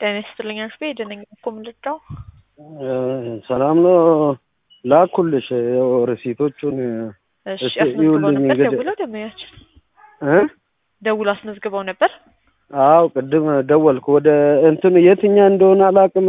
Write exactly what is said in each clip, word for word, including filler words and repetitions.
ጤና ይስጥልኝ አሽቤ ደነኝ እኮ ምልጫው ሰላም ነው ላኩልሽ ሪሲቶቹን እሺ አስመዝግበው ነበር ደውለው ደመያች እ ደውሎ አስመዝግበው ነበር አው ቅድም ደወልኩ ወደ እንትን የትኛ እንደሆነ አላቅም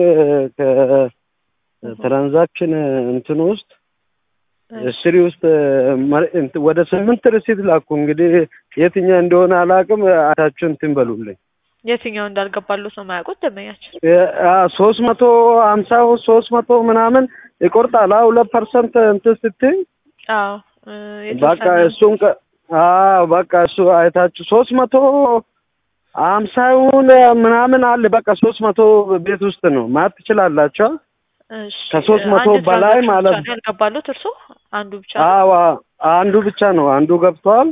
ከትራንዛክሽን እንትን ውስጥ ስሪ ውስጥ ወደ ስምንት ሪሲት ላኩ እንግዲህ የትኛ እንደሆነ አላቅም አታችሁ እንትን በሉልኝ የትኛው እንዳልገባሉት ነው ማያውቁት ደመያች አ ሶስት መቶ ሃምሳ ሶስት መቶ ምናምን ይቆርጣል አው ሁለት ፐርሰንት እንትን ስትይ አው በቃ እሱን አው በቃ እሱ አይታችሁ ሶስት መቶ ሃምሳውን ምናምን አለ በቃ ሶስት መቶ ቤት ውስጥ ነው ማለት ትችላላችሁ እሺ ከሶስት መቶ በላይ ማለት ነው ያልገባሉት እርሱ አንዱ ብቻ አዎ አንዱ ብቻ ነው አንዱ ገብቷል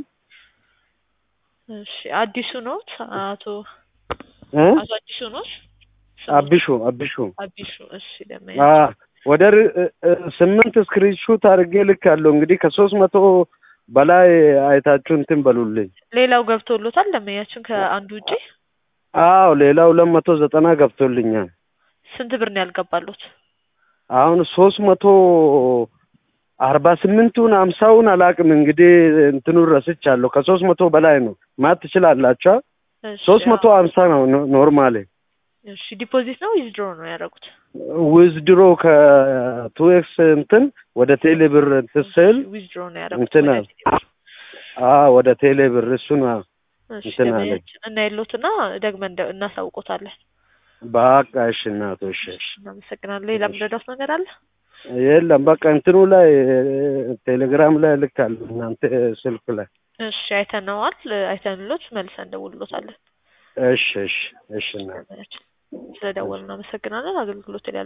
እሺ አዲሱ ነው አቶ እ አቶ አዲሱ ነው አብሹ አብሹ አዲሱ እሺ ደመያ አ ወደ ስምንት ስክሪንሾት አድርጌ ልካለሁ እንግዲህ ከሶስት መቶ በላይ አይታችሁ እንትን በሉልኝ ሌላው ገብቶሎታል ደመያችን ከአንዱ ውጪ አዎ ሌላው ሁለት መቶ ዘጠና ገብቶልኛል ስንት ብር ነው ያልገባሉት አሁን ሶስት መቶ አርባ ስምንቱን ሃምሳውን አላቅም እንግዲህ እንትኑ ረስቻለሁ ከሶስት መቶ በላይ ነው ማለት ትችላላችሁ ሶስት መቶ ሃምሳ ነው ኖርማሊ እሺ ዲፖዚት ነው ዊዝድሮ ነው ያደረጉት ዊዝድሮ ከቱ ኤክስ እንትን ወደ ቴሌ ብር ትስል ዊዝድሮ ነው ያደረጉት አ ወደ ቴሌ ብር እሱ ነው እንትን አለ እና ያሉትና ደግመን እናሳውቆታለን በቃ እሺ እናቶሽ እሺ እናመሰግናለን ሌላ ምንድነው ነገር አለ የለም በቃ እንትኑ ላይ ቴሌግራም ላይ ልካል እናንተ ስልክ ላይ እሺ አይተነዋል አይተንሎት መልሰን ደውልሎታለን እሺ እሺ እሺ እና ስለደወልን እናመሰግናለን አገልግሎት